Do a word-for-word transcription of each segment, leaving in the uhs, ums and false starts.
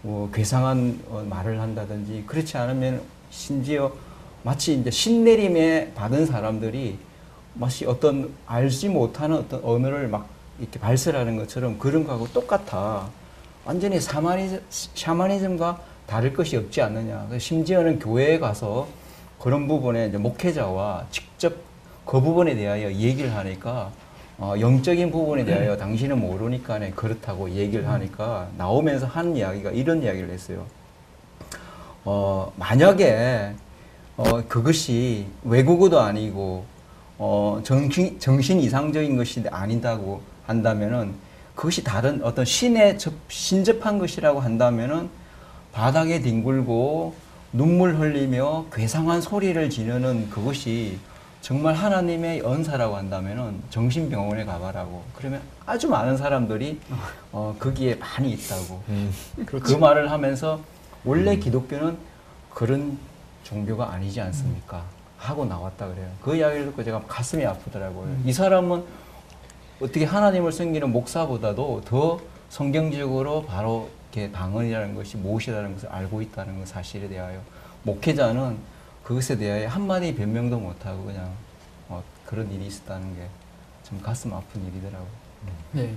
뭐 괴상한 어, 말을 한다든지 그렇지 않으면 심지어 마치 이제 신내림에 받은 사람들이 마치 어떤 알지 못하는 어떤 언어를 막 이렇게 발설하는 것처럼 그런 거하고 똑같아. 완전히 샤머니즘, 샤머니즘과 다를 것이 없지 않느냐. 심지어는 교회에 가서 그런 부분에 이제 목회자와 직접 그 부분에 대하여 얘기를 하니까 어, 영적인 부분에 대하여 당신은 모르니까 그렇다고 얘기를 하니까 나오면서 하는 이야기가 이런 이야기를 했어요. 어, 만약에 어, 그것이 외국어도 아니고 어, 정신, 정신 이상적인 것이 아니다고 한다면은 그것이 다른 어떤 신에 접, 신접한 것이라고 한다면은 바닥에 뒹굴고 눈물 흘리며 괴상한 소리를 지르는 그것이 정말 하나님의 은사라고 한다면은 정신병원에 가봐라고. 그러면 아주 많은 사람들이 어, 거기에 많이 있다고. 음, 그 말을 하면서 원래 기독교는 그런 종교가 아니지 않습니까? 하고 나왔다 그래요. 그 이야기를 듣고 제가 가슴이 아프더라고요. 음. 이 사람은 어떻게 하나님을 섬기는 목사보다도 더 성경적으로 바로 이렇게 방언이라는 것이 무엇이라는 것을 알고 있다는 것 사실에 대하여 목회자는 그것에 대하여 한마디 변명도 못하고 그냥 어, 그런 일이 있었다는 게 좀 가슴 아픈 일이더라고요. 네.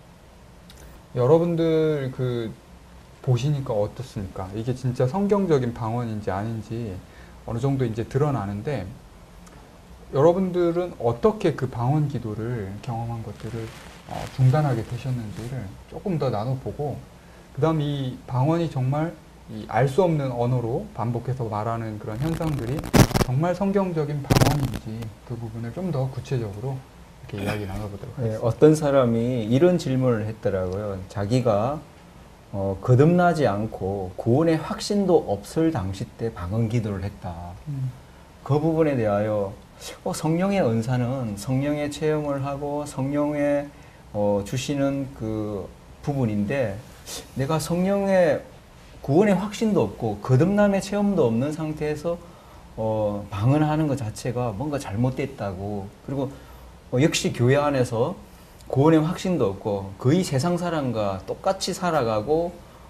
여러분들 그 보시니까 어떻습니까? 이게 진짜 성경적인 방언인지 아닌지 어느 정도 이제 드러나는데 여러분들은 어떻게 그 방언 기도를 경험한 것들을 어, 중단하게 되셨는지를 조금 더 나눠보고 그 다음 이 방언이 정말 알 수 없는 언어로 반복해서 말하는 그런 현상들이 정말 성경적인 방언인지 그 부분을 좀 더 구체적으로 이렇게 이야기 나눠보도록 하겠습니다. 네, 어떤 사람이 이런 질문을 했더라고요. 자기가 어, 거듭나지 않고 구원의 확신도 없을 당시 때 방언 기도를 했다. 음. 그 부분에 대하여 어, 성령의 은사는 성령의 체험을 하고 성령의 어, 주시는 그 부분인데 내가 성령의 구원의 확신도 없고 거듭남의 체험도 없는 상태에서 어, 방언하는 것 자체가 뭔가 잘못됐다고. 그리고 어, 역시 교회 안에서 구원의 확신도 없고 거의 세상 사람과 똑같이 살아가고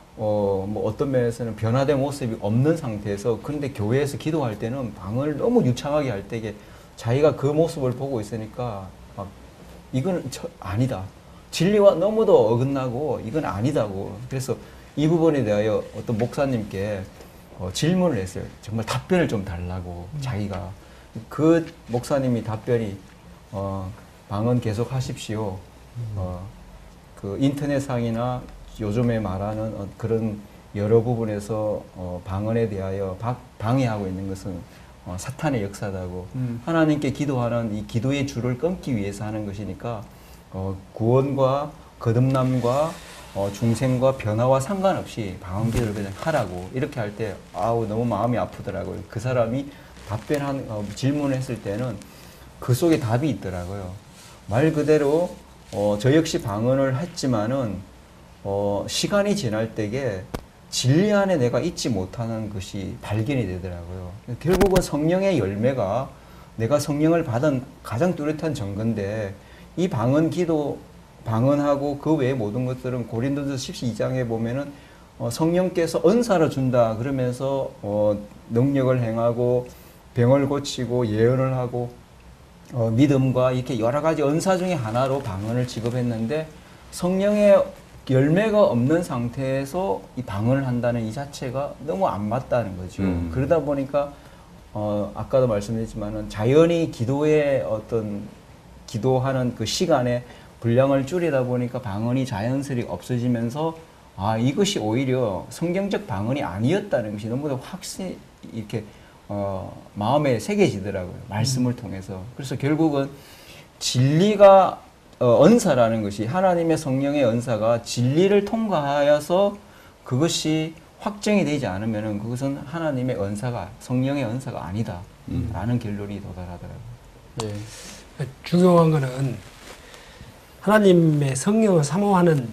어, 뭐 어떤 면에서는 변화된 모습이 없는 상태에서 그런데 교회에서 기도할 때는 방언을 너무 유창하게 할 때 자기가 그 모습을 보고 있으니까 막 이건 저, 아니다. 진리와 너무도 어긋나고 이건 아니다고. 그래서 이 부분에 대하여 어떤 목사님께 어, 질문을 했어요. 정말 답변을 좀 달라고. 음. 자기가. 그 목사님이 답변이 어, 방언 계속 하십시오. 음. 어, 그 인터넷상이나 요즘에 말하는 어, 그런 여러 부분에서 어, 방언에 대하여 바, 방해하고 있는 것은 어, 사탄의 역사다고. 음. 하나님께 기도하는 이 기도의 줄을 끊기 위해서 하는 것이니까 어, 구원과 거듭남과 어, 중생과 변화와 상관없이 방언 기도를 그냥 하라고. 이렇게 할 때 아우 너무 마음이 아프더라고요. 그 사람이 답변한 어, 질문을 했을 때는 그 속에 답이 있더라고요. 말 그대로 어, 저 역시 방언을 했지만은 어, 시간이 지날 때에 진리 안에 내가 잊지 못하는 것이 발견이 되더라고요. 결국은 성령의 열매가 내가 성령을 받은 가장 뚜렷한 증거인데 이 방언 기도 방언하고 그 외의 모든 것들은 고린도서 십이 장에 보면은 어, 성령께서 은사를 준다 그러면서 어, 능력을 행하고 병을 고치고 예언을 하고 어, 믿음과 이렇게 여러 가지 은사 중에 하나로 방언을 지급했는데 성령의 열매가 없는 상태에서 이 방언을 한다는 이 자체가 너무 안 맞다는 거죠. 음. 그러다 보니까 어, 아까도 말씀드렸지만은 자연히 기도의 어떤 기도하는 그 시간에 분량을 줄이다 보니까 방언이 자연스레 없어지면서 아 이것이 오히려 성경적 방언이 아니었다는 것이 너무나 확실히 이렇게 어, 마음에 새겨지더라고요. 말씀을 음. 통해서. 그래서 결국은 진리가 어, 은사라는 것이 하나님의 성령의 은사가 진리를 통과하여서 그것이 확정이 되지 않으면은 그것은 하나님의 은사가 성령의 은사가 아니다라는 음. 결론이 도달하더라고요. 예. 중요한 거는 하나님의 성령을 사모하는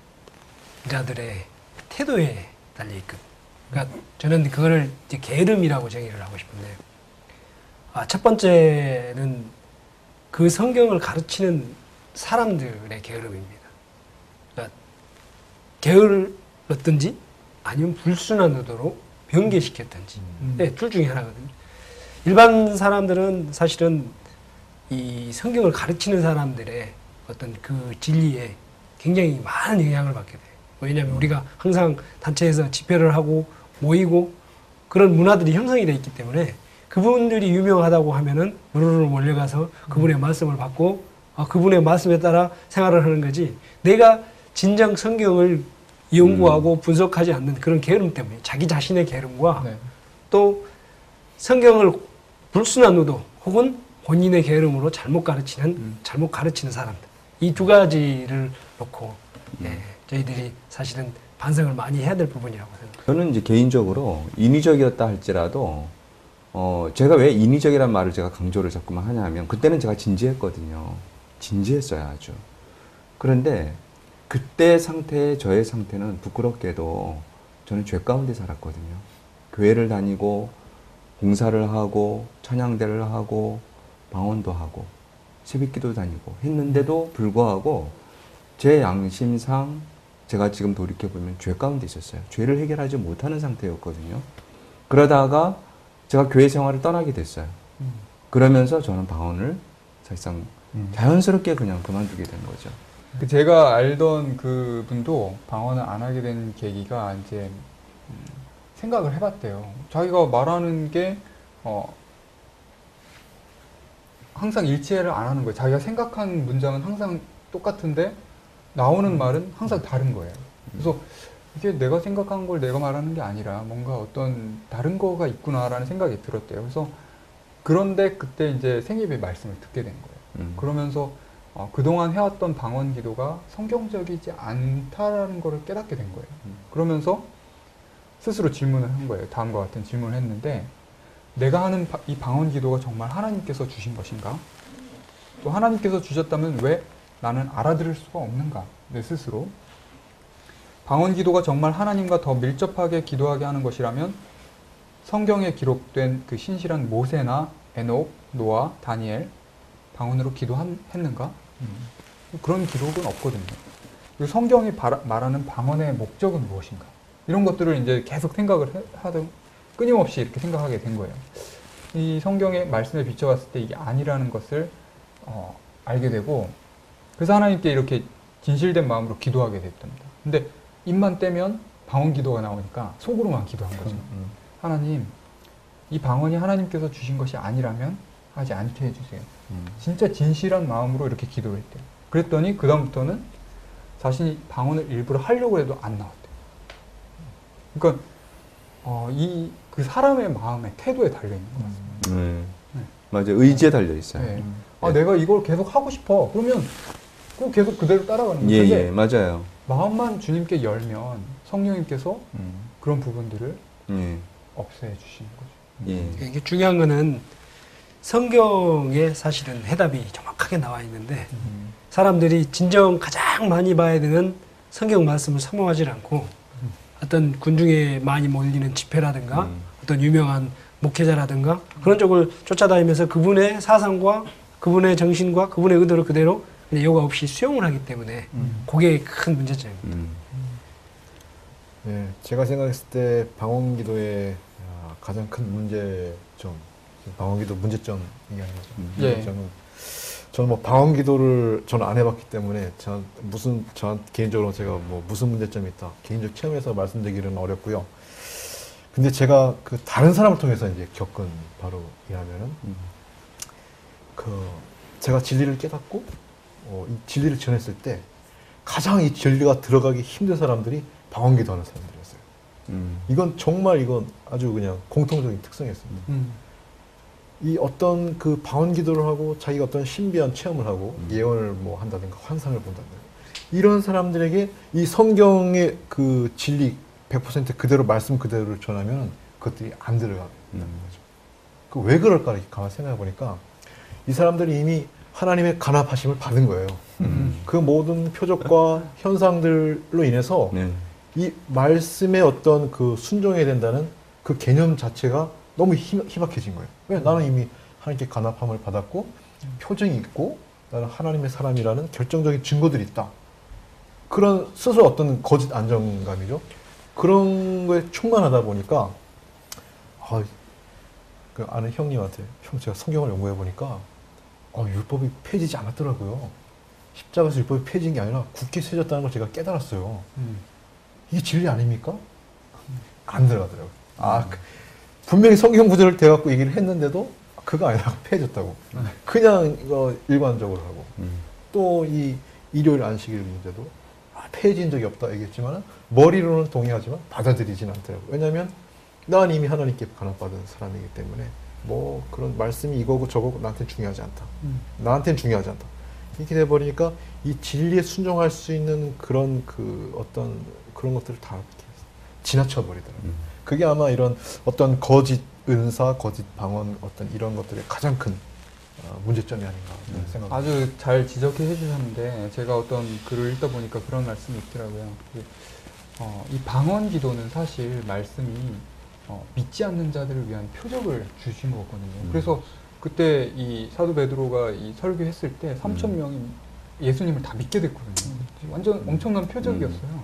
자들의 태도에 달려 있거든요. 그러니까 저는 그거를 이제 게으름이라고 정의를 하고 싶은데, 아, 첫 번째는 그 성경을 가르치는 사람들의 게으름입니다. 그러니까 게을렀든지 아니면 불순한 의도로 변개시켰든지 음. 네, 둘 중에 하나거든요. 일반 사람들은 사실은 이 성경을 가르치는 사람들의 어떤 그 진리에 굉장히 많은 영향을 받게 돼요. 왜냐하면 우리가 항상 단체에서 집회를 하고 모이고 그런 문화들이 형성이 되어 있기 때문에 그분들이 유명하다고 하면은 무르르 몰려가서 그분의 말씀을 받고 아, 그분의 말씀에 따라 생활을 하는 거지 내가 진정 성경을 연구하고 분석하지 않는 그런 게으름 때문에 자기 자신의 게으름과 네. 또 성경을 불순한 의도 혹은 본인의 게으름으로 잘못 가르치는 음. 잘못 가르치는 사람들 이 두 가지를 놓고 예, 저희들이 사실은 반성을 많이 해야 될 부분이라고 생각합니다. 저는 이제 개인적으로 인위적이었다 할지라도 어 제가 왜 인위적이란 말을 제가 강조를 자꾸만 하냐면 그때는 제가 진지했거든요. 진지했어요 아주. 그런데 그때 상태의 저의 상태는 부끄럽게도 저는 죄 가운데 살았거든요. 교회를 다니고 봉사를 하고 찬양대를 하고 방언도 하고 새벽기도 다니고 했는데도 불구하고 제 양심상 제가 지금 돌이켜보면 죄 가운데 있었어요. 죄를 해결하지 못하는 상태였거든요. 그러다가 제가 교회 생활을 떠나게 됐어요. 그러면서 저는 방언을 사실상 자연스럽게 그냥 그만두게 된 거죠. 그 제가 알던 그 분도 방언을 안 하게 된 계기가 이제 음, 생각을 해봤대요. 자기가 말하는 게 어, 항상 일치를 안 하는 거예요. 자기가 생각한 문장은 항상 똑같은데 나오는 말은 항상 다른 거예요. 그래서 이게 내가 생각한 걸 내가 말하는 게 아니라 뭔가 어떤 다른 거가 있구나라는 생각이 들었대요. 그래서 그런데 그때 이제 생입의 말씀을 듣게 된 거예요. 음. 그러면서 어, 그동안 해왔던 방언 기도가 성경적이지 않다라는 걸 깨닫게 된 거예요. 음. 그러면서 스스로 질문을 한 거예요. 다음과 같은 질문을 했는데 내가 하는 바, 이 방언 기도가 정말 하나님께서 주신 것인가? 또 하나님께서 주셨다면 왜 나는 알아들을 수가 없는가? 내 스스로. 방언 기도가 정말 하나님과 더 밀접하게 기도하게 하는 것이라면 성경에 기록된 그 신실한 모세나 에녹, 노아, 다니엘 방언으로 기도했는가? 음. 그런 기록은 없거든요. 그리고 성경이 바라, 말하는 방언의 목적은 무엇인가? 이런 것들을 이제 계속 생각을 해, 하던 끊임없이 이렇게 생각하게 된 거예요. 이 성경의 말씀에 비춰봤을 때 이게 아니라는 것을 어, 알게 되고 그래서 하나님께 이렇게 진실된 마음으로 기도하게 됐답니다. 근데 입만 떼면 방언 기도가 나오니까 속으로만 기도한 거죠. 음. 하나님, 이 방언이 하나님께서 주신 것이 아니라면 하지 않게 해주세요. 음. 진짜 진실한 마음으로 이렇게 기도를 했대요. 그랬더니 그 다음부터는 자신이 방언을 일부러 하려고 해도 안 나왔대요. 그러니까 어, 이 그 사람의 마음의 태도에 달려 있는 것 같습니다. 네. 네. 맞아요. 의지에 달려 있어요. 네. 음. 아, 네. 내가 이걸 계속 하고 싶어. 그러면 그거 계속 그대로 따라가는 거예요. 예, 근데 예, 맞아요. 마음만 주님께 열면 성령님께서 음. 그런 부분들을 예, 없애 주시는 거죠. 예. 이게 중요한 거는 성경에 사실은 해답이 정확하게 나와 있는데 음. 사람들이 진정 가장 많이 봐야 되는 성경 말씀을 사모하지 않고 어떤 군중에 많이 몰리는 집회라든가 음. 어떤 유명한 목회자라든가 그런 쪽을 쫓아다니면서 그분의 사상과 그분의 정신과 그분의 의도를 그대로 그냥 요가 없이 수용을 하기 때문에 음. 그게 큰 문제점입니다. 음. 네, 제가 생각했을 때 방언기도의 아, 가장 큰 문제점, 방언기도 문제점 얘기하는 거죠. 음. 예. 문제점은 저는 뭐 방언기도를 저는 안 해봤기 때문에 저 무슨 저 개인적으로 제가 뭐 무슨 문제점이 있다 개인적 체험에서 말씀드리기는 어렵고요. 근데 제가 그 다른 사람을 통해서 이제 겪은 바로 이하면은 음. 그 제가 진리를 깨닫고 어, 이 진리를 전했을 때 가장 이 진리가 들어가기 힘든 사람들이 방언기도하는 사람들이었어요. 음. 이건 정말 이건 아주 그냥 공통적인 특성이었습니다. 음. 이 어떤 그 방언 기도를 하고 자기가 어떤 신비한 체험을 하고 음. 예언을 뭐 한다든가 환상을 본다든가 이런 사람들에게 이 성경의 그 진리 백 퍼센트 그대로 말씀 그대로를 전하면 그것들이 안 들어가는 음. 거죠. 그 왜 그럴까 이렇게 가만히 생각해 보니까 이 사람들이 이미 하나님의 간합하심을 받은 거예요. 음. 그 모든 표적과 현상들로 인해서 네. 이 말씀의 어떤 그 순종해야 된다는 그 개념 자체가 너무 힘, 희박해진 거예요. 왜? 나는 이미 하나님께 간합함을 받았고 표정이 있고 나는 하나님의 사람이라는 결정적인 증거들이 있다. 그런 스스로 어떤 거짓 안정감이죠. 그런 거에 충만하다 보니까 아, 그 아는 형님한테 형 제가 성경을 연구해 보니까 어, 율법이 폐지지 않았더라고요. 십자가에서 율법이 폐지인 게 아니라 굳게 세졌다는 걸 제가 깨달았어요. 음. 이게 진리 아닙니까? 안 들어가더라고요. 아, 그, 분명히 성경 구절을 대갖고 얘기를 했는데도 그거 아니라 폐해졌다고. 그냥 이거 일관적으로 하고. 음. 또 이 일요일 안식일 문제도 아, 폐해진 적이 없다 얘기했지만 머리로는 동의하지만 받아들이진 않더라고요. 왜냐하면 난 이미 하나님께 간합받은 사람이기 때문에 뭐 그런 말씀이 이거고 저거고 나한테는 중요하지 않다. 음. 나한테는 중요하지 않다. 이렇게 돼버리니까 이 진리에 순종할 수 있는 그런 그 어떤 그런 것들을 다 이렇게 지나쳐 버리더라고요. 음. 그게 아마 이런 어떤 거짓 은사, 거짓 방언 어떤 이런 것들의 가장 큰 어, 문제점이 아닌가 음. 생각합니다. 아주 잘 지적해 해주셨는데 제가 어떤 글을 읽다 보니까 그런 말씀이 있더라고요. 그, 어, 이 방언 기도는 사실 말씀이 어, 믿지 않는 자들을 위한 표적을 주신 거거든요. 음. 그래서 그때 이 사도 베드로가 이 설교했을 때 삼천 명이 예수님을 다 믿게 됐거든요. 완전 음. 엄청난 표적이었어요.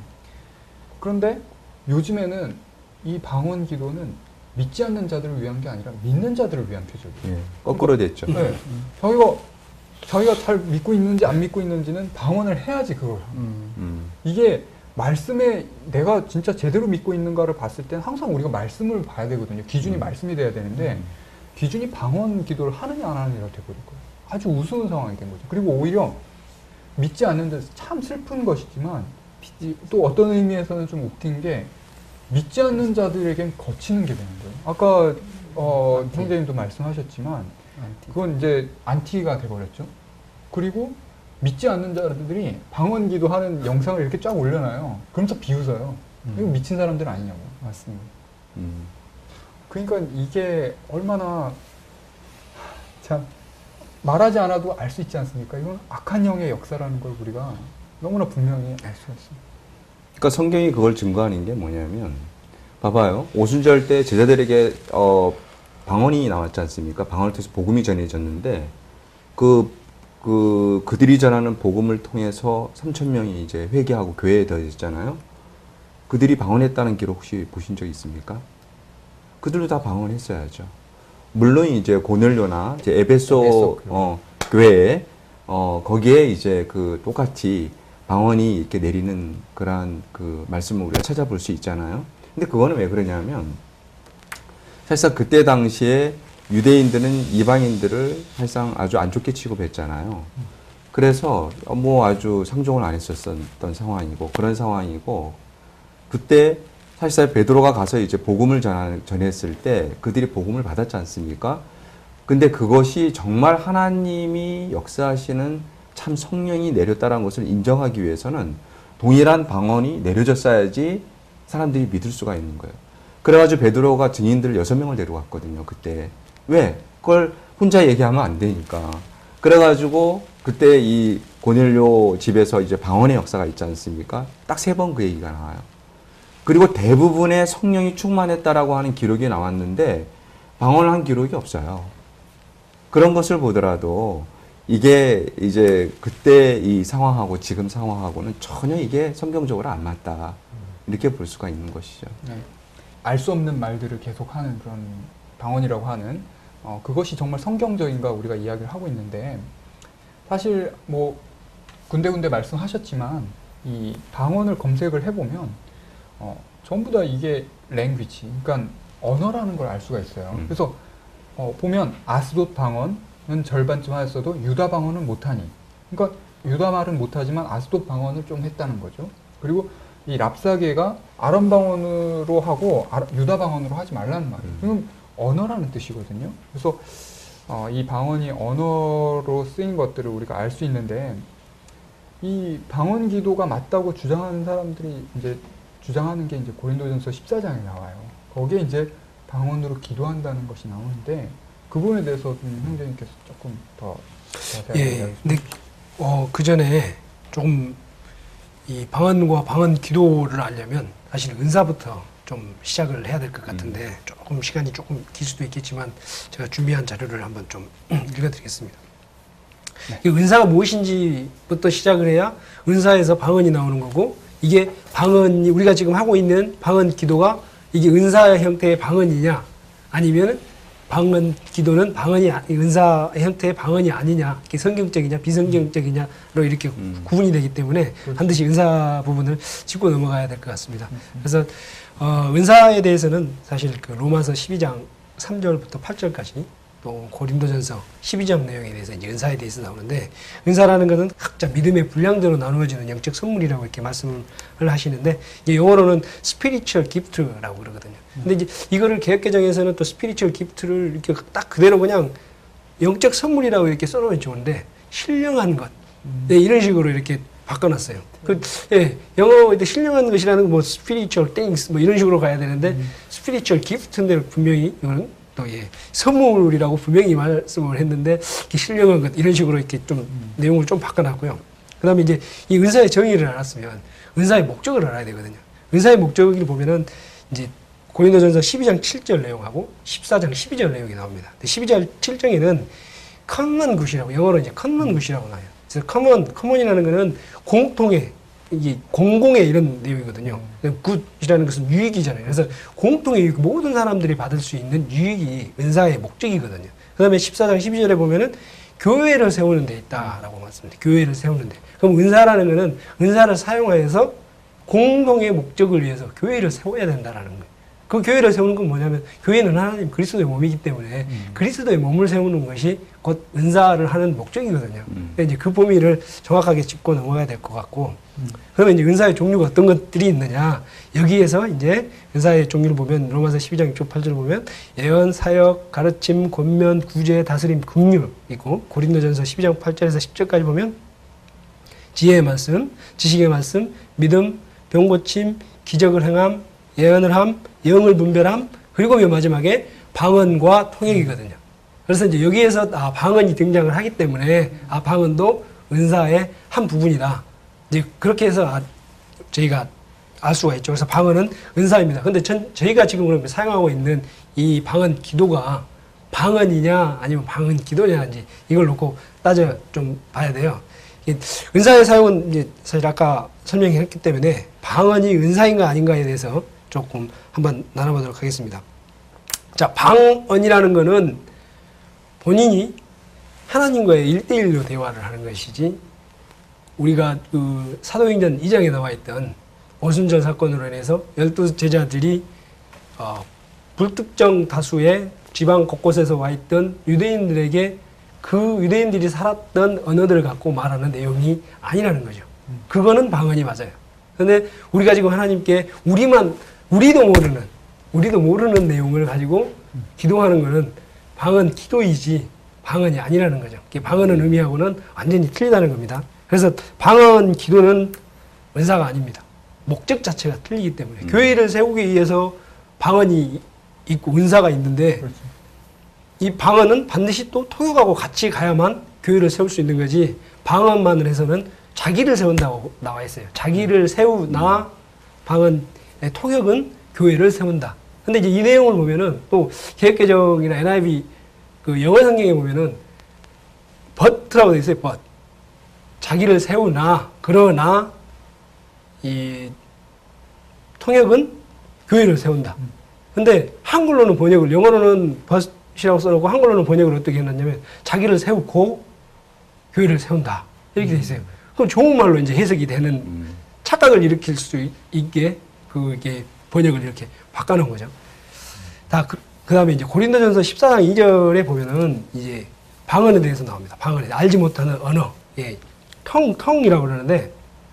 그런데 요즘에는 이 방언 기도는 믿지 않는 자들을 위한 게 아니라 믿는 자들을 위한 표적이에요. 예. 거꾸로 됐죠. 네. 자기가 자기가 잘 믿고 있는지 안 믿고 있는지는 방언을 해야지 그걸. 음. 음. 이게 말씀에 내가 진짜 제대로 믿고 있는가를 봤을 때는 항상 우리가 말씀을 봐야 되거든요. 기준이 음. 말씀이 돼야 되는데 음. 기준이 방언 기도를 하느냐 안 하느냐가 돼버릴 거예요. 아주 우스운 상황이 된 거죠. 그리고 오히려 믿지 않는 데서 참 슬픈 것이지만 또 어떤 의미에서는 좀 웃긴 게 믿지 않는 자들에겐 거치는 게 되는 거예요. 아까 어, 형제님도 말씀하셨지만 그건 이제 안티가 돼버렸죠. 그리고 믿지 않는 자들이 방언 기도하는 영상을 이렇게 쫙 올려놔요. 그러면서 비웃어요. 음. 이거 미친 사람들 아니냐고. 맞습니다. 음. 그러니까 이게 얼마나 참 말하지 않아도 알 수 있지 않습니까? 이건 악한 영의 역사라는 걸 우리가 너무나 분명히 알 수가 있습니다. 그러니까 성경이 그걸 증거하는 게 뭐냐면, 봐봐요. 오순절 때 제자들에게 어, 방언이 나왔지 않습니까? 방언을 통해서 복음이 전해졌는데, 그, 그, 그들이 전하는 복음을 통해서 삼천 명이 이제 회개하고 교회에 더해졌잖아요. 그들이 방언했다는 기록 혹시 보신 적 있습니까? 그들도 다 방언했어야죠. 물론 이제 고넬료나 이제 에베소, 에베소 교회. 어, 교회에 어, 거기에 이제 그 똑같이 방언이 이렇게 내리는 그러한 그 말씀을 우리가 찾아볼 수 있잖아요. 근데 그거는 왜 그러냐면, 사실상 그때 당시에 유대인들은 이방인들을 사실상 아주 안 좋게 취급했잖아요. 그래서 뭐 아주 상종을 안 했었던 상황이고, 그런 상황이고, 그때 사실상 베드로가 가서 이제 복음을 전, 전했을 때 그들이 복음을 받았지 않습니까? 근데 그것이 정말 하나님이 역사하시는 참 성령이 내렸다는 것을 인정하기 위해서는 동일한 방언이 내려졌어야지 사람들이 믿을 수가 있는 거예요. 그래가지고 베드로가 증인들 여섯 명을 데려갔거든요, 그때. 왜? 그걸 혼자 얘기하면 안 되니까. 그래가지고 그때 이 고넬료 집에서 이제 방언의 역사가 있지 않습니까? 딱 세 번 그 얘기가 나와요. 그리고 대부분의 성령이 충만했다라고 하는 기록이 나왔는데 방언을 한 기록이 없어요. 그런 것을 보더라도 이게 이제 그때 이 상황하고 지금 상황하고는 전혀 이게 성경적으로 안 맞다. 이렇게 볼 수가 있는 것이죠. 네. 알 수 없는 말들을 계속하는 그런 방언이라고 하는 어, 그것이 정말 성경적인가 우리가 이야기를 하고 있는데, 사실 뭐 군데군데 말씀하셨지만 이 방언을 검색을 해보면 어, 전부 다 이게 랭귀지, 그러니까 언어라는 걸 알 수가 있어요. 음. 그래서 어, 보면 아스돗 방언은 절반쯤 하였어도 유다 방언은 못하니, 그러니까 유다 말은 못하지만 아스돗 방언을 좀 했다는 거죠. 그리고 이 랍사게가 아람 방언으로 하고 아, 유다 방언으로 하지 말라는 말이에요. 그럼 언어라는 뜻이거든요. 그래서 어, 이 방언이 언어로 쓰인 것들을 우리가 알 수 있는데, 이 방언 기도가 맞다고 주장하는 사람들이 이제 주장하는 게 이제 고린도전서 십사 장에 나와요. 거기에 이제 방언으로 기도한다는 것이 나오는데, 그 부분에 대해서 좀 형제님께서 조금 더 자세하게 예. 이야기해 근데 어, 그 전에 조금 이 방언과 방언 기도를 알려면 사실 은사부터 좀 시작을 해야 될 것 같은데 음. 조금 시간이 조금 길 수도 있겠지만 제가 준비한 자료를 한번 좀 읽어드리겠습니다. 네. 이 은사가 무엇인지부터 시작을 해야 은사에서 방언이 나오는 거고, 이게 방언이 우리가 지금 하고 있는 방언 기도가 이게 은사 형태의 방언이냐 아니면 방언 기도는 방언이 은사 형태의 방언이 아니냐, 이게 성경적이냐 비성경적이냐로 이렇게 음. 구분이 되기 때문에 그렇죠. 반드시 은사 부분을 짚고 넘어가야 될 것 같습니다. 음. 그래서 어, 은사에 대해서는 사실 그 로마서 십이 장 삼 절부터 팔 절까지 또 고린도전서 십이 장 내용에 대해서 이제 은사에 대해서 나오는데, 은사라는 것은 각자 믿음의 분량대로 나누어지는 영적 선물이라고 이렇게 말씀을 하시는데, 이제 영어로는 spiritual gift라고 그러거든요. 근데 이제 이거를 개혁개정에서는 또 spiritual gift를 이렇게 딱 그대로 그냥 영적 선물이라고 이렇게 써놓으면 좋은데, 신령한 것. 네, 이런 식으로 이렇게 바꿔놨어요. 그, 예, 영어에 신령한 것이라는 건 뭐 spiritual things 뭐 이런 식으로 가야 되는데, 음. spiritual gift인데 분명히 이거는 또 예, 선물이라고 분명히 말씀을 했는데, 이렇게 신령한 것 이런 식으로 이렇게 좀 음. 내용을 좀 바꿔놨고요. 그 다음에 이제 이 은사의 정의를 알았으면 은사의 목적을 알아야 되거든요. 은사의 목적을 보면은 이제 고린도전서 십이 장 칠 절 내용하고 십사 장 십이 절 내용이 나옵니다. 십이 장 칠 절에는 common good이라고, 영어로 이제 common good이라고 나와요. 그래서 common, common이라는 거는 공통의, 이게 공공의 이런 내용이거든요. 굿이라는 것은 유익이잖아요. 그래서 공통의 유익, 모든 사람들이 받을 수 있는 유익이 은사의 목적이거든요. 그 다음에 십사 장 십이 절에 보면은 교회를 세우는 데 있다라고 말씀드립니다. 교회를 세우는 데. 그럼 은사라는 거는 은사를 사용하여서 공동의 목적을 위해서 교회를 세워야 된다라는 거예요. 그 교회를 세우는 건 뭐냐면, 교회는 하나님 그리스도의 몸이기 때문에 음. 그리스도의 몸을 세우는 것이 곧 은사를 하는 목적이거든요. 음. 이제 그 범위를 정확하게 짚고 넘어가야 될 것 같고, 음. 그러면 이제 은사의 종류가 어떤 것들이 있느냐, 여기에서 이제 은사의 종류를 보면 로마서 십이 장 육 절 팔 절을 보면 예언, 사역, 가르침, 권면, 구제, 다스림, 긍휼 있고, 고린도전서 십이 장 팔 절에서 십 절까지 보면 지혜의 말씀, 지식의 말씀, 믿음, 병고침, 기적을 행함, 예언을 함, 영을 분별함, 그리고 맨 마지막에 방언과 통역이거든요. 그래서 이제 여기에서 아, 방언이 등장을 하기 때문에 아, 방언도 은사의 한 부분이다. 이제 그렇게 해서 아, 저희가 알 수가 있죠. 그래서 방언은 은사입니다. 근데 전, 저희가 지금 그러면 사용하고 있는 이 방언 기도가 방언이냐 아니면 방언 기도냐인지 이걸 놓고 따져 좀 봐야 돼요. 은사의 사용은 이제 사실 아까 설명했기 때문에 방언이 은사인가 아닌가에 대해서 조금 한번 나눠보도록 하겠습니다. 자, 방언이라는 거는 본인이 하나님과의 일대일로 대화를 하는 것이지, 우리가 그 사도행전 이 장에 나와 있던 오순절 사건으로 인해서 열두 제자들이 어, 불특정 다수의 지방 곳곳에서 와 있던 유대인들에게 그 유대인들이 살았던 언어들을 갖고 말하는 내용이 아니라는 거죠. 그거는 방언이 맞아요. 그런데 우리가 지금 하나님께 우리만, 우리도 모르는, 우리도 모르는 내용을 가지고 기도하는 거는 방언 기도이지 방언이 아니라는 거죠. 방언은 의미하고는 완전히 틀리다는 겁니다. 그래서 방언 기도는 은사가 아닙니다. 목적 자체가 틀리기 때문에. 음. 교회를 세우기 위해서 방언이 있고 은사가 있는데, 그렇지. 이 방언은 반드시 또 통역하고 같이 가야만 교회를 세울 수 있는 거지, 방언만을 해서는 자기를 세운다고 나와 있어요. 자기를 세우나 방언의 통역은 교회를 세운다. 근데 이제 이 내용을 보면은 또 개혁개정이나 엔 아이 브이 그 영어 성경에 보면은 but라고 되어 있어요. but. 자기를 세우나, 그러나 이 통역은 교회를 세운다. 근데 한글로는 번역을, 영어로는 but이라고 써놓고 한글로는 번역을 어떻게 해놨냐면 자기를 세우고 교회를 세운다. 이렇게 되어 있어요. 그럼 좋은 말로 이제 해석이 되는, 음. 착각을 일으킬 수 있게 그게 번역을 이렇게 바꿔놓은 거죠. 다 그, 그 다음에 이제 고린도전서 십사 장 이 절에 보면은 이제 방언에 대해서 나옵니다. 방언에 알지 못하는 언어, 예, 텅, 텅이라고 그러는데,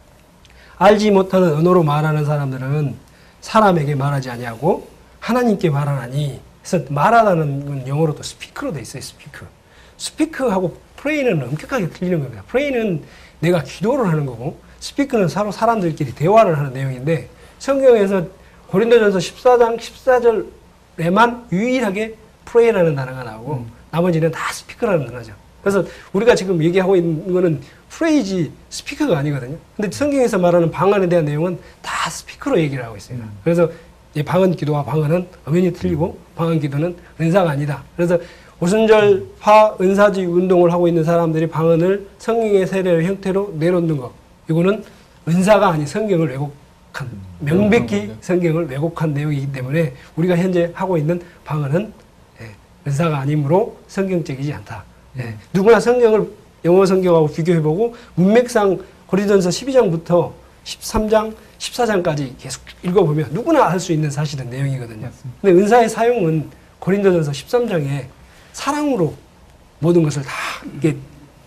알지 못하는 언어로 말하는 사람들은 사람에게 말하지 아니하고 하나님께 말하나니. 그래서 말하다는 건 영어로도 스피크로 돼 있어요. 스피크. 스피크하고 프레이는 엄격하게 틀리는 겁니다. 프레이는 내가 기도를 하는 거고, 스피크는 서로 사람들끼리 대화를 하는 내용인데, 성경에서 고린도전서 십사 장 십사 절에만 유일하게 프레이라는 단어가 나오고, 음. 나머지는 다 스피크라는 단어죠. 그래서 우리가 지금 얘기하고 있는 거는 프레이지 스피크가 아니거든요. 근데 성경에서 말하는 방언에 대한 내용은 다 스피크로 얘기를 하고 있습니다. 음. 그래서 이 방언 기도와 방언은 엄연히 틀리고, 방언 기도는 은사가 아니다. 그래서 오순절파 은사주의 운동을 하고 있는 사람들이 방언을 성경의 세례의 형태로 내놓는 것, 이거는 은사가 아닌 성경을 왜곡 왜곡한 명백히 성경을 왜곡한 내용이기 때문에 우리가 현재 하고 있는 방언은 예, 은사가 아니므로 성경적이지 않다. 예, 누구나 성경을 영어 성경하고 비교해보고 문맥상 고린도전서 십이 장부터 십삼 장, 십사 장까지 계속 읽어보면 누구나 할 수 있는 사실은 내용이거든요. 맞습니다. 근데 은사의 사용은 고린도전서 십삼 장에 사랑으로 모든 것을 다 이게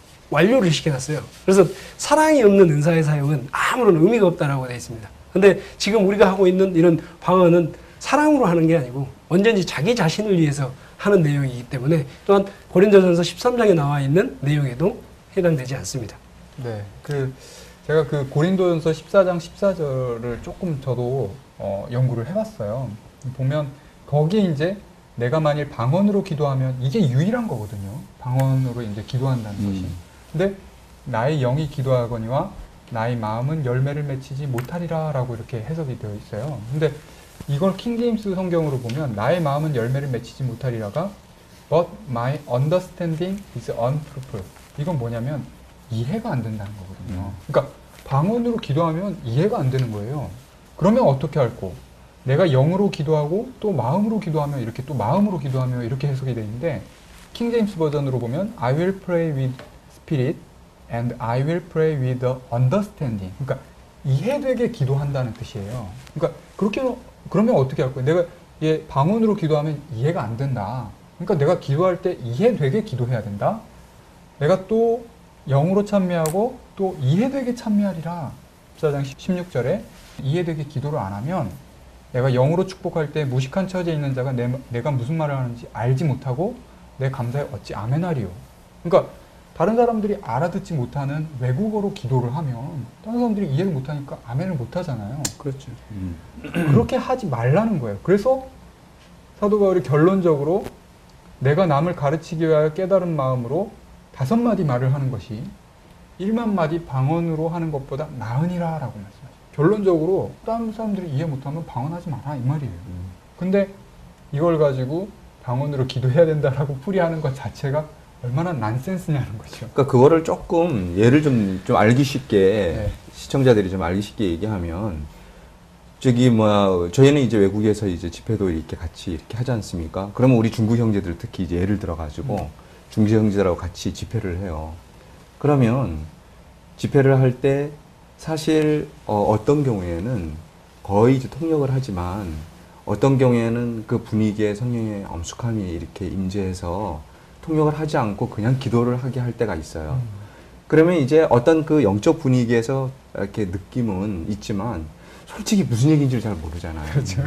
완료를 시켜놨어요. 그래서 사랑이 없는 은사의 사용은 아무런 의미가 없다라고 되어 있습니다. 근데 지금 우리가 하고 있는 이런 방언은 사랑으로 하는 게 아니고 완전히 자기 자신을 위해서 하는 내용이기 때문에 또한 고린도전서 십삼 장에 나와 있는 내용에도 해당되지 않습니다. 네, 그 제가 그 고린도전서 십사 장 십사 절을 조금 저도 어, 연구를 해봤어요. 보면 거기에 이제 내가 만일 방언으로 기도하면 이게 유일한 거거든요. 방언으로 이제 기도한다는 음. 것이. 근데 나의 영이 기도하거니와 나의 마음은 열매를 맺히지 못하리라라고 이렇게 해석이 되어 있어요. 근데 이걸 킹제임스 성경으로 보면 나의 마음은 열매를 맺히지 못하리라가 but my understanding is unfruitful. 이건 뭐냐면 이해가 안 된다는 거거든요. 그러니까 방언으로 기도하면 이해가 안 되는 거예요. 그러면 어떻게 할꼬? 내가 영으로 기도하고 또 마음으로 기도하면 이렇게 또 마음으로 기도하며 이렇게 해석이 되어 있는데 킹제임스 버전으로 보면 I will pray with spirit and I will pray with the understanding. 그러니까 이해되게 기도한다는 뜻이에요. 그러니까 그렇게 그러면 어떻게 할 거예요? 내가 예, 방언으로 기도하면 이해가 안 된다. 그러니까 내가 기도할 때 이해되게 기도해야 된다. 내가 또 영으로 참여하고 또 이해되게 참여하리라. 십사 장 십육 절에 이해되게 기도를 안 하면 내가 영으로 축복할 때 무식한 처지에 있는 자가 내, 내가 무슨 말을 하는지 알지 못하고 내 감사에 어찌 아멘하리요. 그러니까 다른 사람들이 알아듣지 못하는 외국어로 기도를 하면 다른 사람들이 이해를 못하니까 아멘을 못하잖아요. 그렇죠. 음. 그렇게 하지 말라는 거예요. 그래서 사도 바울이 결론적으로 내가 남을 가르치기 위하여 깨달은 마음으로 다섯 마디 말을 하는 것이 일만 마디 방언으로 하는 것보다 나으니라 라고 말씀하셔요. 결론적으로 다른 사람들이 이해 못하면 방언하지 마라 이 말이에요. 근데 이걸 가지고 방언으로 기도해야 된다라고 풀이하는 것 자체가 얼마나 난센스냐는 거죠. 그러니까 그거를 조금 예를 좀, 좀 알기 쉽게 네. 시청자들이 좀 알기 쉽게 얘기하면 저기 뭐야 저희는 이제 외국에서 이제 집회도 이렇게 같이 이렇게 하지 않습니까? 그러면 우리 중국 형제들 특히 이제 예를 들어 가지고 음. 중국 형제들하고 같이 집회를 해요. 그러면 집회를 할 때 사실 어, 어떤 경우에는 거의 이제 통역을 하지만 어떤 경우에는 그 분위기에 성령의 엄숙함이 이렇게 임재해서 통역을 하지 않고 그냥 기도를 하게 할 때가 있어요. 음. 그러면 이제 어떤 그 영적 분위기에서 이렇게 느낌은 있지만 솔직히 무슨 얘기인지를 잘 모르잖아요. 그렇죠.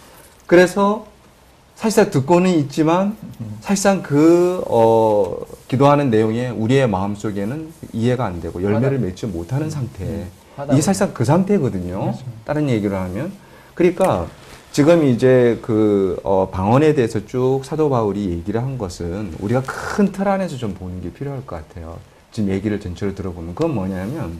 그래서 사실상 듣고는 있지만 사실상 그 어, 기도하는 내용에 우리의 마음속에는 이해가 안 되고 열매를 맺지 못하는 상태. 음. 이게 사실상 그 상태거든요. 그렇죠. 다른 얘기를 하면. 그러니까 지금 이제 그 어, 방언에 대해서 쭉 사도 바울이 얘기를 한 것은 우리가 큰 틀 안에서 좀 보는 게 필요할 것 같아요. 지금 얘기를 전체로 들어보면 그건 뭐냐면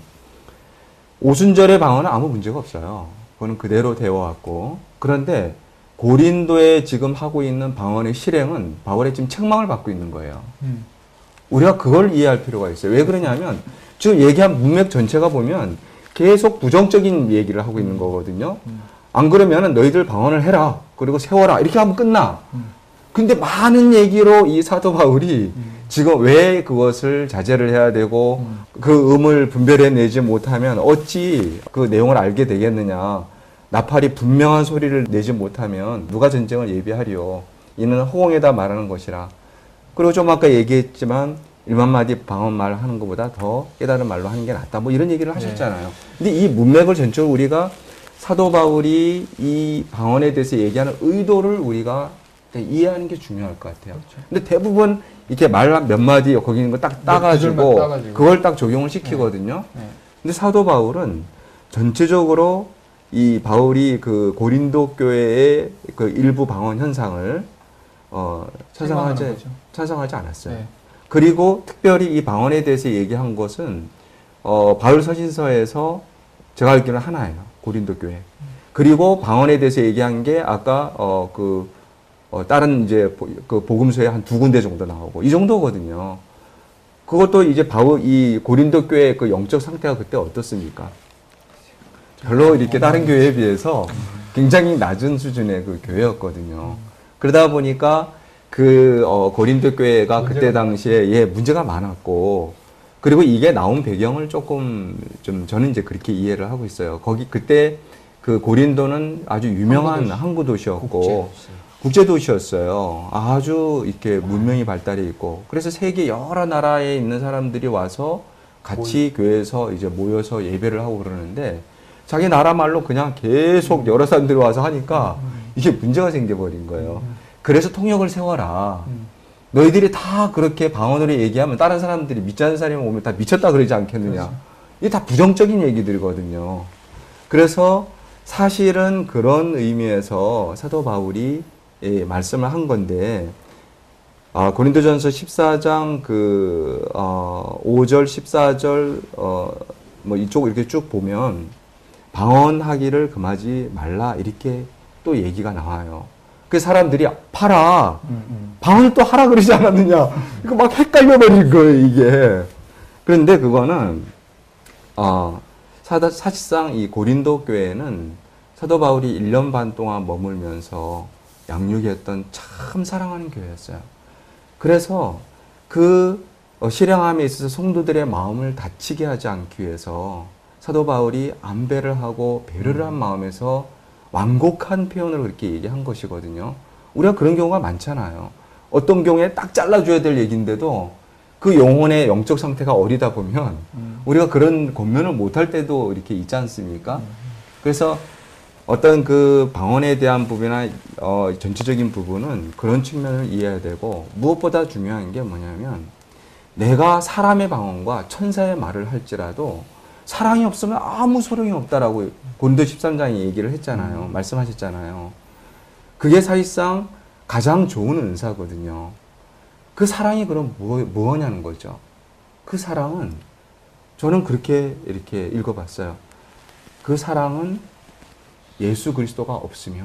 오순절의 방언은 아무 문제가 없어요. 그거는 그대로 되어 왔고 그런데 고린도에 지금 하고 있는 방언의 실행은 바울의 지금 책망을 받고 있는 거예요. 음. 우리가 그걸 이해할 필요가 있어요. 왜 그러냐면 지금 얘기한 문맥 전체가 보면 계속 부정적인 얘기를 하고 있는 거거든요. 음. 안 그러면 너희들 방언을 해라. 그리고 세워라. 이렇게 하면 끝나. 음. 근데 많은 얘기로 이 사도 바울이 음. 지금 왜 그것을 자제를 해야 되고 음. 그 음을 분별해내지 못하면 어찌 그 내용을 알게 되겠느냐. 나팔이 분명한 소리를 내지 못하면 누가 전쟁을 예비하리요. 이는 허공에다 말하는 것이라. 그리고 좀 아까 얘기했지만 일만 마디 방언 말 하는 것보다 더 깨달은 말로 하는 게 낫다. 뭐 이런 얘기를 하셨잖아요. 네. 근데 이 문맥을 전적으로 우리가 사도 바울이 이 방언에 대해서 얘기하는 의도를 우리가 이해하는 게 중요할 것 같아요. 그렇죠. 근데 대부분 이렇게 말 몇 마디 거기 있는 거 딱 따가지고, 따가지고 그걸 딱 적용을 시키거든요. 네. 네. 근데 사도 바울은 전체적으로 이 바울이 그 고린도 교회의 그 일부 방언 현상을 어, 찬성하지, 찬성하지 않았어요. 네. 그리고 특별히 이 방언에 대해서 얘기한 것은 어, 바울 서신서에서 제가 알기로는 하나예요. 고린도 교회. 음. 그리고 방언에 대해서 얘기한 게 아까 어, 그 어, 다른 이제 보, 그 복음서에 한 두 군데 정도 나오고 이 정도거든요. 그것도 이제 바울 이 고린도 교회의 그 영적 상태가 그때 어떻습니까? 별로 이렇게 다른 교회에 비해서 굉장히 낮은 수준의 그 교회였거든요. 그러다 보니까 그 어, 고린도 교회가 그때 당시에 예 문제가 많았고, 그리고 이게 나온 배경을 조금 좀 저는 이제 그렇게 이해를 하고 있어요. 거기 그때 그 고린도는 아주 유명한 항구 도시였고 국제 도시였어요. 아주 이렇게 문명이 발달이 있고, 그래서 세계 여러 나라에 있는 사람들이 와서 같이 교회에서 이제 모여서 예배를 하고 그러는데, 자기 나라 말로 그냥 계속 여러 사람들이 와서 하니까 이게 문제가 생겨버린 거예요. 그래서 통역을 세워라. 너희들이 다 그렇게 방언으로 얘기하면 다른 사람들이 믿지 않는 사람이 오면 다 미쳤다 그러지 않겠느냐. 이게 다 부정적인 얘기들이거든요. 그래서 사실은 그런 의미에서 사도 바울이 예, 말씀을 한 건데, 아, 고린도전서 십사 장 그 어, 오 절 십사 절 어, 뭐 이쪽 이렇게 쭉 보면 방언하기를 금하지 말라 이렇게 또 얘기가 나와요. 그 사람들이 팔아 음, 음. 방언을 또 하라 그러지 않았느냐. 이거 막 헷갈려 버린 거예요 이게. 그런데 그거는 어, 사다, 사실상 이 고린도 교회는 사도 바울이 일 년 반 동안 머물면서 양육했던 참 사랑하는 교회였어요. 그래서 그 실행함에 있어서 성도들의 마음을 다치게 하지 않기 위해서 사도 바울이 안배를 하고 배려를 한 마음에서 완곡한 표현으로 그렇게 얘기한 것이거든요. 우리가 그런 경우가 많잖아요. 어떤 경우에 딱 잘라줘야 될 얘기인데도 그 영혼의 영적 상태가 어리다 보면 음. 우리가 그런 권면을 못할 때도 이렇게 있지 않습니까? 음. 그래서 어떤 그 방언에 대한 부분이나 어, 전체적인 부분은 그런 측면을 이해해야 되고, 무엇보다 중요한 게 뭐냐면 내가 사람의 방언과 천사의 말을 할지라도 사랑이 없으면 아무 소용이 없다라고 고린도 십삼 장에 얘기를 했잖아요. 음. 말씀하셨잖아요. 그게 사실상 가장 좋은 은사거든요. 그 사랑이 그럼 뭐, 뭐냐는 거죠. 그 사랑은 저는 그렇게 이렇게 읽어봤어요. 그 사랑은 예수 그리스도가 없으면,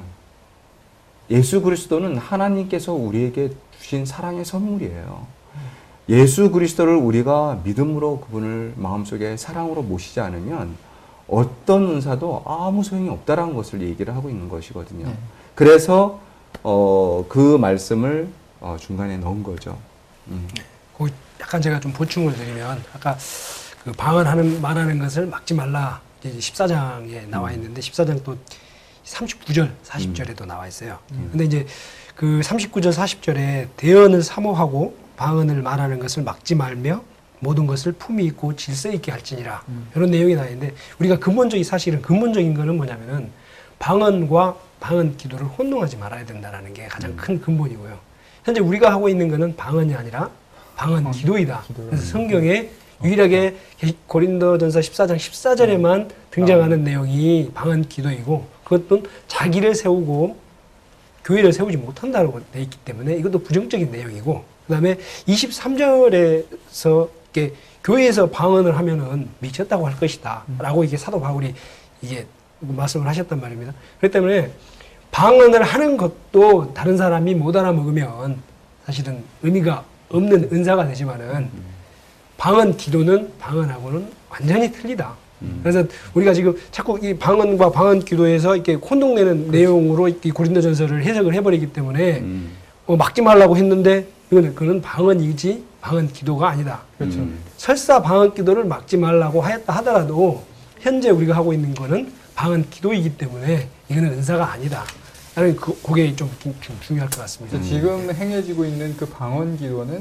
예수 그리스도는 하나님께서 우리에게 주신 사랑의 선물이에요. 예수 그리스도를 우리가 믿음으로 그분을 마음속에 사랑으로 모시지 않으면 어떤 은사도 아무 소용이 없다라는 것을 얘기를 하고 있는 것이거든요. 네. 그래서 어, 그 말씀을 어, 중간에 넣은 거죠. 음. 그 약간 제가 좀 보충을 드리면, 아까 그 방언하는 말하는 것을 막지 말라 이제 십사 장에 나와 있는데, 십사 장 또 삼십구 절, 사십 절에도 음. 나와 있어요. 음. 근데 이제 그 삼십구 절, 사십 절에 대언을 사모하고 방언을 말하는 것을 막지 말며 모든 것을 품위 있고 질서 있게 할지니라. 음. 이런 내용이 나와 있는데, 우리가 근본적인, 사실은 근본적인 거는 뭐냐면은 방언과 방언 기도를 혼동하지 말아야 된다는 게 가장 음. 큰 근본이고요. 현재 우리가 하고 있는 거는 방언이 아니라 방언 기도이다. 기도요. 그래서 성경에 유일하게 고린도전서 십사 장 십사 절에만 음. 등장하는 아. 내용이 방언 기도이고, 그것도 자기를 세우고 교회를 세우지 못한다고 돼 있기 때문에 이것도 부정적인 내용이고, 그 다음에 이십삼 절에서 이렇게 교회에서 방언을 하면은 미쳤다고 할 것이다 라고 이게 사도 바울이 이게 말씀을 하셨단 말입니다. 그렇기 때문에 방언을 하는 것도 다른 사람이 못 알아먹으면 사실은 의미가 없는 은사가 되지만은, 방언 기도는 방언하고는 완전히 틀리다. 음. 그래서 우리가 지금 자꾸 이 방언과 방언 기도에서 이렇게 혼동되는 그렇지. 내용으로 이 고린도전서를 해석을 해버리기 때문에 음. 어, 막지 말라고 했는데 이거는 그는 방언이지 방언 기도가 아니다. 그렇죠. 음. 설사 방언 기도를 막지 말라고 하였다 하더라도 현재 우리가 하고 있는 거는 방언 기도이기 때문에 이거는 은사가 아니다. 나는 그, 그게 좀, 좀 중요할 것 같습니다. 음. 지금 행해지고 있는 그 방언 기도는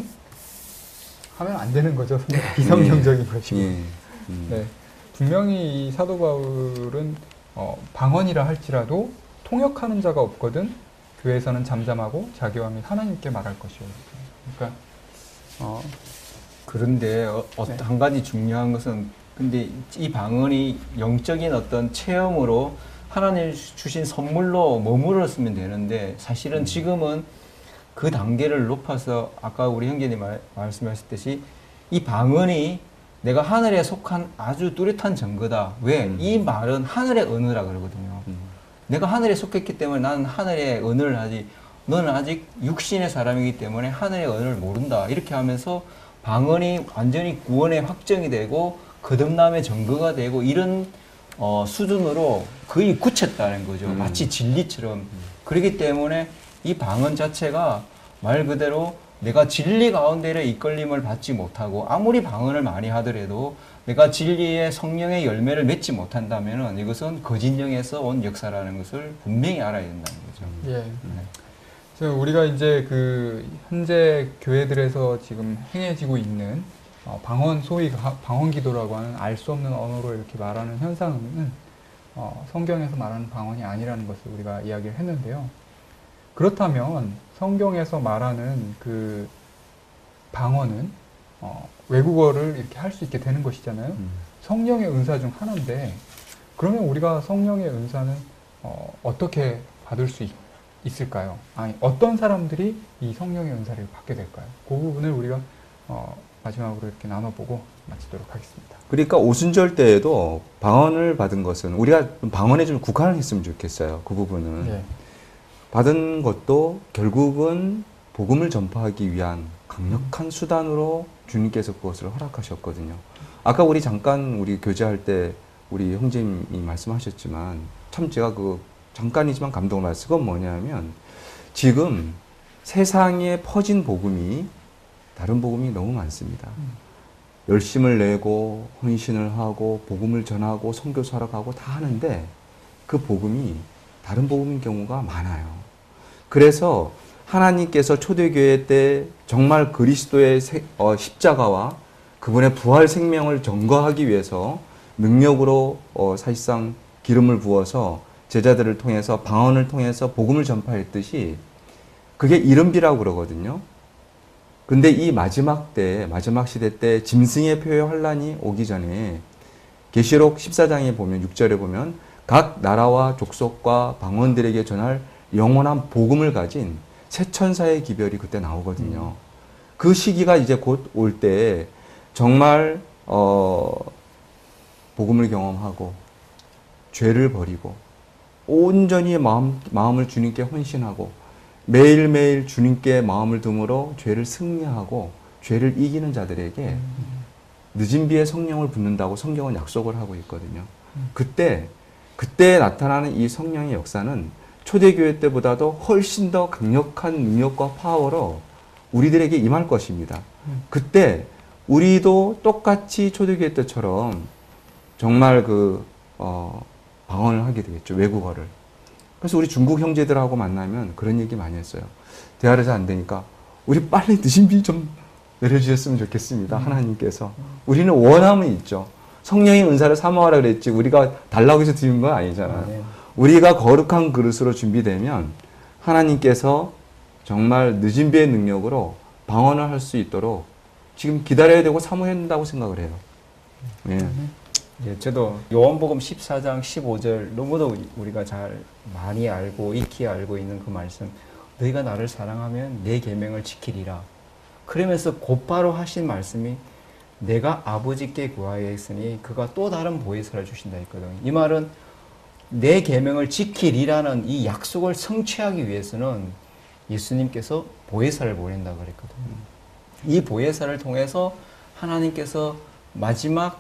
하면 안 되는 거죠. 네. 비성경적인 것이고. 네. 음. 네. 분명히 이 사도 바울은 어, 방언이라 할지라도 통역하는 자가 없거든 교회에서는 잠잠하고 자기와 및 하나님께 말할 것이요. 그러니까 어, 그런데 어, 네. 한 가지 중요한 것은, 근데 이 방언이 영적인 어떤 체험으로 하나님 주신 선물로 머물렀으면 되는데, 사실은 음. 지금은 그 단계를 높아서 아까 우리 형제님 말, 말씀하셨듯이 이 방언이 내가 하늘에 속한 아주 뚜렷한 증거다. 왜? 음. 이 말은 하늘의 언어라 그러거든요. 음. 내가 하늘에 속했기 때문에 나는 하늘의 언어를 하지, 너는 아직 육신의 사람이기 때문에 하늘의 언어를 모른다. 이렇게 하면서 방언이 완전히 구원의 확정이 되고 거듭남의 증거가 되고 이런 어, 수준으로 거의 굳혔다는 거죠. 음. 마치 진리처럼. 그렇기 때문에 이 방언 자체가 말 그대로 내가 진리 가운데를 이끌림을 받지 못하고 아무리 방언을 많이 하더라도 내가 진리의 성령의 열매를 맺지 못한다면 이것은 거짓령에서 온 역사라는 것을 분명히 알아야 된다는 거죠. 예. 네. 그래서 우리가 이제 그 현재 교회들에서 지금 행해지고 있는 어, 방언, 소위 가- 방언 기도라고 하는 알 수 없는 언어로 이렇게 말하는 현상은 어, 성경에서 말하는 방언이 아니라는 것을 우리가 이야기를 했는데요. 그렇다면 성경에서 말하는 그 방언은 어, 외국어를 이렇게 할 수 있게 되는 것이잖아요. 음. 성령의 은사 중 하나인데 그러면 우리가 성령의 은사는 어, 어떻게 받을 수 있, 있을까요? 아니 어떤 사람들이 이 성령의 은사를 받게 될까요? 그 부분을 우리가 어, 마지막으로 이렇게 나눠보고 마치도록 하겠습니다. 그러니까 오순절 때에도 방언을 받은 것은 우리가 방언에 좀 국한을 했으면 좋겠어요. 그 부분은. 예. 받은 것도 결국은 복음을 전파하기 위한 강력한 수단으로 주님께서 그것을 허락하셨거든요. 아까 우리 잠깐 우리 교제할 때 우리 형제님이 말씀하셨지만 참 제가 그 잠깐이지만 감동을 받았어요. 그건 뭐냐면 지금 세상에 퍼진 복음이 다른 복음이 너무 많습니다. 열심을 내고 헌신을 하고 복음을 전하고 선교사로 가고 다 하는데 그 복음이 다른 복음인 경우가 많아요. 그래서 하나님께서 초대교회 때 정말 그리스도의 세, 어, 십자가와 그분의 부활 생명을 증거하기 위해서 능력으로 어, 사실상 기름을 부어서 제자들을 통해서 방언을 통해서 복음을 전파했듯이 그게 이른비라고 그러거든요. 근데 이 마지막 때, 마지막 시대 때 짐승의 표의 환란이 오기 전에 계시록 십사 장에 보면 육 절에 보면 각 나라와 족속과 방언들에게 전할 영원한 복음을 가진 새 천사의 기별이 그때 나오거든요. 음. 그 시기가 이제 곧 올 때 정말 어, 복음을 경험하고 죄를 버리고 온전히 마음, 마음을 주님께 헌신하고 매일매일 주님께 마음을 둠으로 죄를 승리하고 죄를 이기는 자들에게 늦은 비에 성령을 붓는다고 성경은 약속을 하고 있거든요. 그때 그때 나타나는 이 성령의 역사는 초대교회 때보다도 훨씬 더 강력한 능력과 파워로 우리들에게 임할 것입니다. 그때 우리도 똑같이 초대교회 때처럼 정말 그 어, 방언을 하게 되겠죠. 외국어를. 그래서 우리 중국 형제들하고 만나면 그런 얘기 많이 했어요. 대화를 잘 안 되니까 우리 빨리 늦은 비 좀 내려주셨으면 좋겠습니다. 음. 하나님께서. 우리는 원함은 있죠. 성령의 은사를 사모하라 그랬지 우리가 달라고 해서 드린 건 아니잖아요. 아, 네. 우리가 거룩한 그릇으로 준비되면 하나님께서 정말 늦은 비의 능력으로 방언을 할 수 있도록 지금 기다려야 되고 사모해야 된다고 생각을 해요. 예. 예, 저도 요한복음 십사 장 십오 절 너무도 우리가 잘 많이 알고 익히 알고 있는 그 말씀. 너희가 나를 사랑하면 내 계명을 지키리라. 그러면서 곧바로 하신 말씀이 내가 아버지께 구하였으니 그가 또 다른 보혜사를 주신다 했거든요. 이 말은 내 계명을 지키리라는 이 약속을 성취하기 위해서는 예수님께서 보혜사를 보낸다고 그랬거든요. 이 보혜사를 통해서 하나님께서 마지막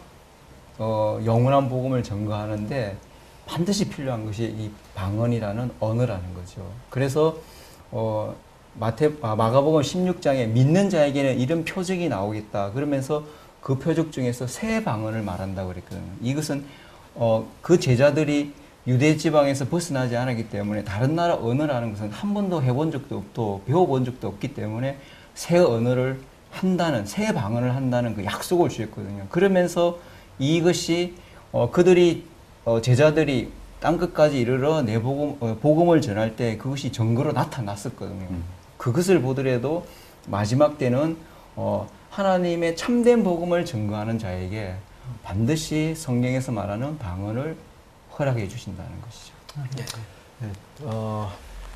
어, 영원한 복음을 전거하는데 반드시 필요한 것이 이 방언이라는 언어라는 거죠. 그래서 어, 마태, 아, 마가복음 십육 장에 믿는 자에게는 이런 표적이 나오겠다. 그러면서 그 표적 중에서 새 방언을 말한다고 그랬거든요. 이것은 어, 그 제자들이 유대 지방에서 벗어나지 않았기 때문에 다른 나라 언어라는 것은 한 번도 해본 적도 없고 배워본 적도 없기 때문에 새 언어를 한다는, 새 방언을 한다는 그 약속을 주셨거든요. 그러면서 이것이 어, 그들이 어, 제자들이 땅끝까지 이르러 내 복음, 어, 복음을 전할 때 그것이 증거로 나타났었거든요. 음. 그것을 보더라도 마지막 때는 어, 하나님의 참된 복음을 증거하는 자에게 반드시 성경에서 말하는 방언을 허락해 주신다는 것이죠. 네. 네. 어,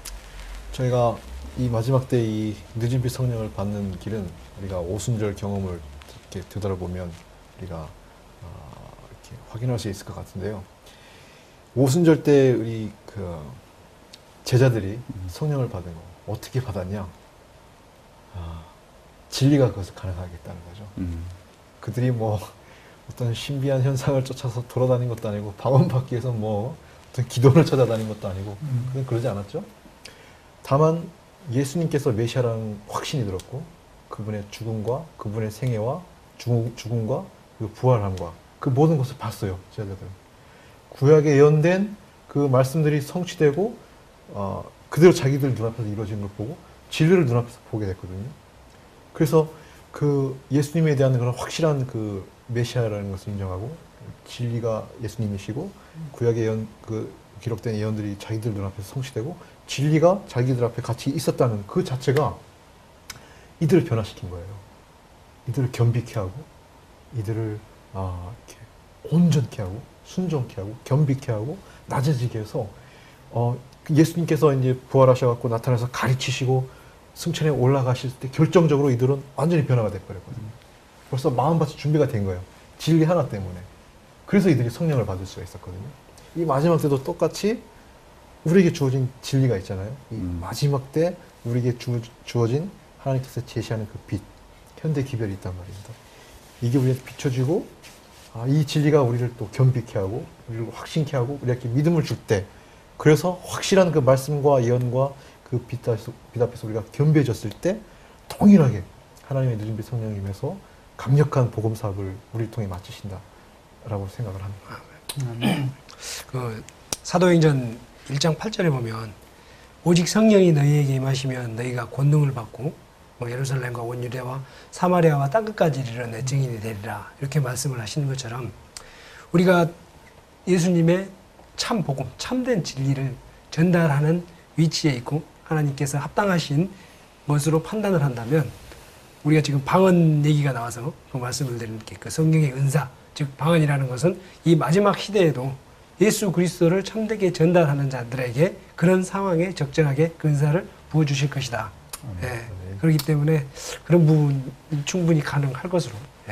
저희가 이 마지막 때 이 늦은 비 성령을 받는 길은 우리가 오순절 경험을 이렇게 되돌아보면 우리가 어, 이렇게 확인할 수 있을 것 같은데요. 오순절 때 우리 그 제자들이 음. 성령을 받은 거 어떻게 받았냐? 아, 진리가 그것을 가능하겠다는 거죠. 음. 그들이 뭐 어떤 신비한 현상을 쫓아서 돌아다닌 것도 아니고 방언받기 위해서 뭐 어떤 기도를 찾아다닌 것도 아니고 그건 그러지 않았죠. 다만 예수님께서 메시아라는 확신이 들었고 그분의 죽음과 그분의 생애와 죽음, 죽음과 그 부활함과 그 모든 것을 봤어요. 제자들은. 구약에 예언된 그 말씀들이 성취되고 어, 그대로 자기들 눈앞에서 이루어진 걸 보고 진리를 눈앞에서 보게 됐거든요. 그래서 그 예수님에 대한 그런 확실한 그 메시아라는 것을 인정하고 진리가 예수님이시고 구약의 예언, 그 기록된 예언들이 자기들 눈앞에서 성취되고 진리가 자기들 앞에 같이 있었다는 그 자체가 이들을 변화시킨 거예요. 이들을 겸비케 하고 이들을 아, 이렇게 온전케 하고 순종케 하고 겸비케 하고 낮아지게 해서 어, 예수님께서 이제 부활하셔갖고 나타나서 가르치시고 승천에 올라가실 때 결정적으로 이들은 완전히 변화가 돼버렸거든요. 벌써 마음밭이 준비가 된 거예요. 진리 하나 때문에. 그래서 이들이 성령을 받을 수가 있었거든요. 이 마지막 때도 똑같이 우리에게 주어진 진리가 있잖아요. 이 음. 마지막 때 우리에게 주, 주어진 하나님께서 제시하는 그 빛, 현대 기별이 있단 말입니다. 이게 우리한테 비춰지고 아, 이 진리가 우리를 또 겸비케 하고 우리를 확신케 하고 우리에게 믿음을 줄 때 그래서 확실한 그 말씀과 예언과 그 빛 앞에서, 빛 앞에서 우리가 겸비해졌을 때 동일하게 하나님의 늦은 빛 성령님에서 강력한 복음 사업을 우리를 통해 마치신다라고 생각을 합니다. 그 사도행전 일 장 팔 절에 보면 오직 성령이 너희에게 임하시면 너희가 권능을 받고 뭐 예루살렘과 온 유대와 사마리아와 땅끝까지 이르러 내 증인이 되리라 이렇게 말씀을 하시는 것처럼 우리가 예수님의 참 복음, 참된 진리를 전달하는 위치에 있고 하나님께서 합당하신 것으로 판단을 한다면 우리가 지금 방언 얘기가 나와서 그 말씀을 드리는 게 그 성경의 은사, 즉 방언이라는 것은 이 마지막 시대에도 예수 그리스도를 참되게 전달하는 자들에게 그런 상황에 적절하게 그 은사를 부어주실 것이다. 예. 네. 그렇기 때문에 그런 부분 충분히 가능할 것으로. 예.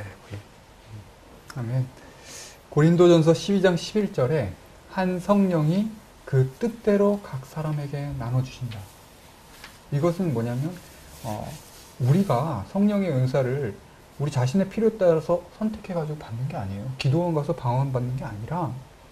아멘. 고린도전서 십이 장 십일 절에 한 성령이 그 뜻대로 각 사람에게 나눠주신다. 이것은 뭐냐면 어, 우리가 성령의 은사를 우리 자신의 필요에 따라서 선택해가지고 받는 게 아니에요. 기도원 가서 방언 받는 게 아니라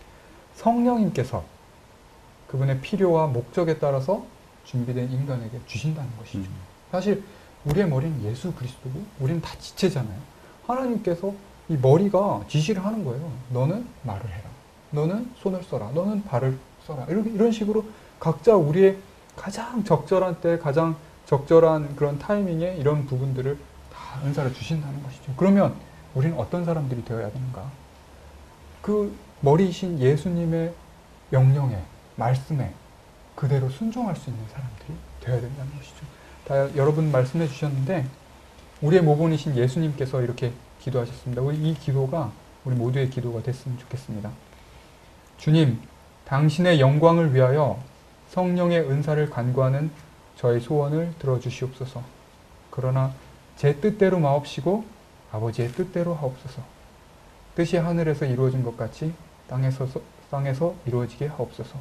성령님께서 그분의 필요와 목적에 따라서 준비된 인간에게 주신다는 것이죠. 음. 사실 우리의 머리는 예수 그리스도고 우리는 다 지체잖아요. 하나님께서 이 머리가 지시를 하는 거예요. 너는 말을 해라. 너는 손을 써라. 너는 발을 써라. 이런, 이런 식으로 각자 우리의 가장 적절한 때 가장 적절한 그런 타이밍에 이런 부분들을 다 은사를 주신다는 것이죠. 그러면 우리는 어떤 사람들이 되어야 되는가? 그 머리이신 예수님의 명령에, 말씀에 그대로 순종할 수 있는 사람들이 되어야 된다는 것이죠. 다 여러분 말씀해 주셨는데 우리의 모본이신 예수님께서 이렇게 기도하셨습니다. 우리 이 기도가 우리 모두의 기도가 됐으면 좋겠습니다. 주님, 당신의 영광을 위하여 성령의 은사를 간구하는 저의 소원을 들어주시옵소서. 그러나 제 뜻대로 마옵시고 아버지의 뜻대로 하옵소서. 뜻이 하늘에서 이루어진 것 같이 땅에서, 땅에서 이루어지게 하옵소서.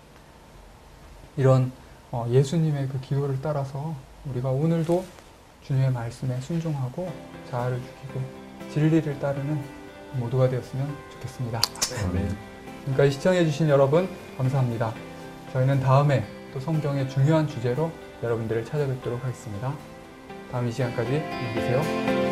이런 어, 예수님의 그 기도를 따라서 우리가 오늘도 주님의 말씀에 순종하고 자아를 죽이고 진리를 따르는 모두가 되었으면 좋겠습니다. 아멘. 지금까지 시청해주신 여러분 감사합니다. 저희는 다음에 또 성경의 중요한 주제로 여러분들을 찾아뵙도록 하겠습니다. 다음 이 시간까지 안녕히 계세요.